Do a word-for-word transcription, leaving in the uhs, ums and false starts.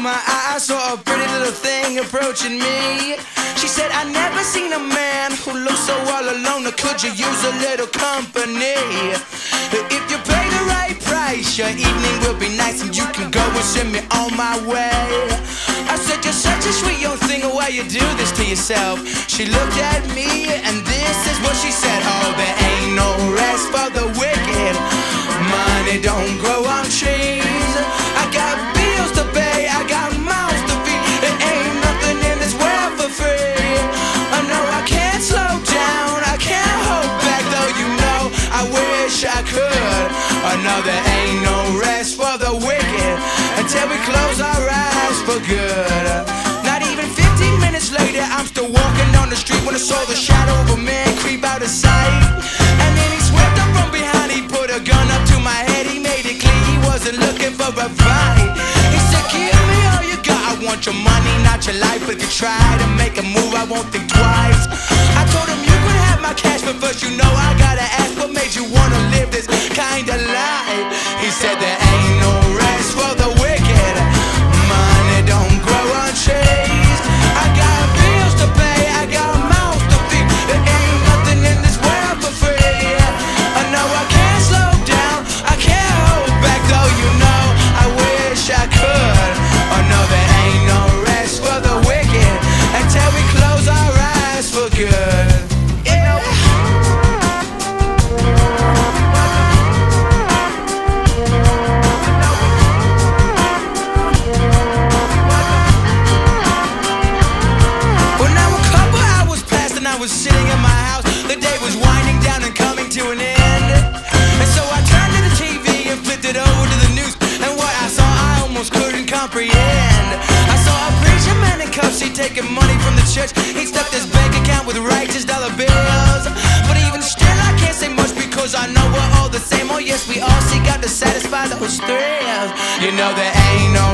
my eye, I saw a pretty little thing approaching me. She said, I never seen a man who looks so all alone. Could you use a little company? If you pay the right price, your evening will be nice, and you can go and send me on my way. I said, you're such a sweet young thing, why you do this to yourself? She looked at me, and this is what she said. Oh, there ain't no rest for the wicked. Money don't grow on trees. I got bills to pay, I got mouths to feed. There ain't nothing in this world for free. I know I can't slow down, I can't hold back, though you know I wish I could. I know there ain't no rest for the wicked until we close our eyes for good. Not even fifteen minutes later, I'm still walking down the street when I saw the shadow of a man creep out of sight. And then he swept up from behind, he put a gun up to my head, he made it clear he wasn't looking for a fight. He said, give me all you got, I want your money, not your life. But if you try to make a move, I won't think twice. I told him you could have my cash, but first you know I gotta ask, what made you wanna live this kind of life? He said there ain't no rest for the wicked. Money don't grow on trees. I got bills to pay, I got mouths to feed. There ain't nothing in this world for free. I know I can't slow down, I can't hold back, though you know I wish I could. I know there ain't no rest for the wicked until we close our eyes for good. I was sitting in my house, the day was winding down and coming to an end. And so I turned to the T V and flipped it over to the news, and what I saw I almost couldn't comprehend. I saw a preacher man in cuffs, he taking money from the church. He stuffed his bank account with righteous dollar bills. But even still I can't say much, because I know we're all the same. Oh yes, we all seek out to satisfy those thrills. You know there ain't no